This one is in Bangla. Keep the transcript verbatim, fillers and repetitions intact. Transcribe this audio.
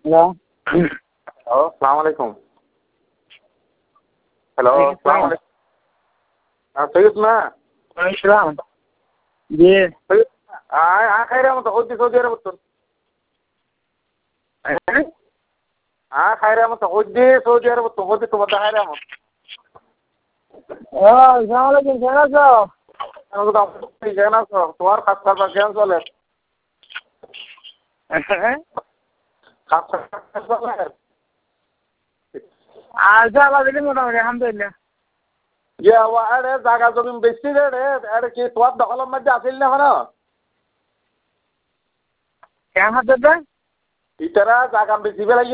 হ্যালো হ্যালো সালাম আলাইকুম হ্যালো সালাম আলাইকুম হ্যাঁ সৈয়দ না ওয়ালাইকুম জি সৈয়দ আয় আ খাই রে মতো হইতে সৌদি আরব তোর আ খাই রে মতো হইতে সৌদি আরব তো হইতে তোমার খাই রে মতো ও আসসালামু আলাইকুম কেমন আছো আমি তো কেন আছো তোমার খাস খাবার কেমন চলে খাস খাবার চলে আচ্ছা আলহামদুলিল্লাহ মোটামুটি আলহামদুলিল্লাহ ইয়ে আরে জায়গা জমি বেশি রে রে আরে কি তোমার দখলের মধ্যে আসিল না কেন কেমন হচ্ছে ইতারা জায়গা বেশি বেলা